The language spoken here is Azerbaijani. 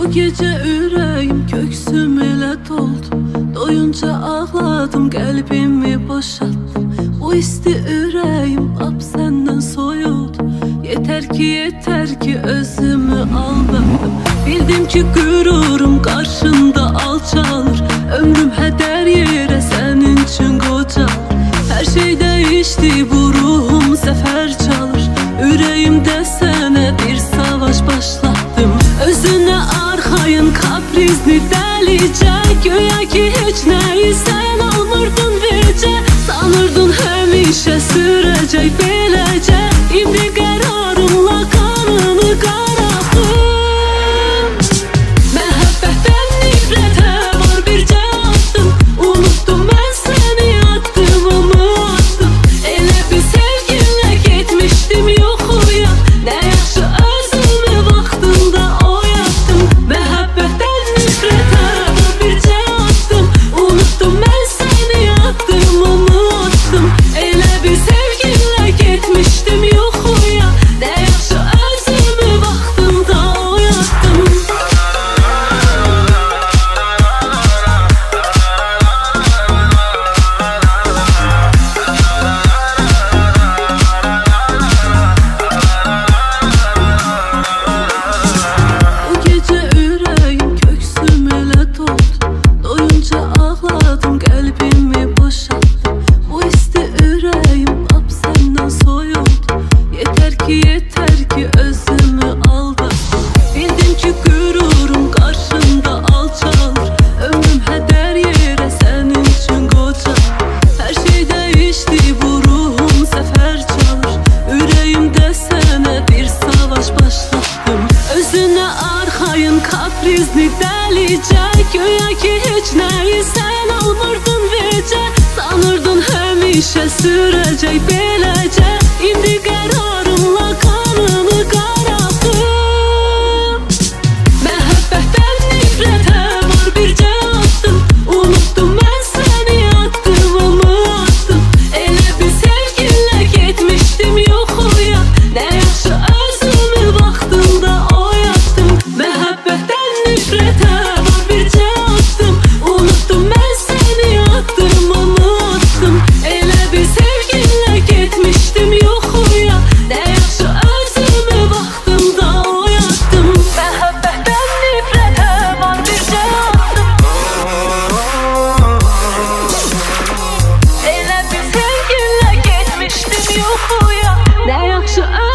Bu gece ürəyim köksüm elə doldu. Doyunca ağladım, qəlbimi boşaltdım. Bu isti ürəyim lap səndən soyuldu. Yetər ki özümü aldattım. Bildim ki qürurum qarşında alçalır. Ömrüm hədər yerə sənin üçün qocalır. Hər şey dəyişdi, bu ruhum zəfər çalır. Ürəyimdə sənə bir savaş başlattım. Özünə arxayın, kaprizni dəlicə. Güya ki heç nəyi sən almırdın vecə. Sanırdın həmişə sürəcək beləcə. İndi qərarımla qanını qaraldım. Məhəbbətdən nifrətə var bircə addım. Unutdum mən səni, addımımı attım. Elə bir sevginlə getmişdim yoxuya. Nə yaxşı özümü vaxtında oyatdım. Məhəbbətdən nifrətə var bircə addım. Unutdum mən səni, addımımı attım. Elə bir sevginlə getmişdim yoxuya. Nə yaxşı özümü vaxtında oyatdım. Bu gecə ürəyim köksüm elə doldu. Doyunca ağladım, qəlbimi boşaltdım. Bu isti ürəyim lap səndən soyuldu. Yetər ki özümü aldattım. Bildim ki qürurum qarşında alçalır. Ömrüm hədər yerə sənin üçün qocalır. Hər şey dəyişdi, bu ruhum zəfər çalır. Ürəyimdə sənə bir savaş başlattım. Özünə arxayın, kaprizni dəlicə. Güya ki heç nəyi sən almırdın vecə. Sanırdın həmişə sürəcək beləcə. İndi qərarımla qanını qaraldım. Məhəbbətdən nifrətə var bircə addım. Unutdum mən səni, addımımı attım. Elə bir sevginlə getmişdim yoxuya. Nə yaxşı özümü vaxtında oyatdım. Məhəbbətdən nifrətə var bircə addım. Unutdum mən səni, addımımı attım. Elə bir sevginlə getmişdim yoxuya. Nə yaxşı özümü vaxtında oyatdım. Məhəbbətdən nifrətə var bircə addım. Elə bir sevginlə getmişdim yoxuya. Nə yaxşı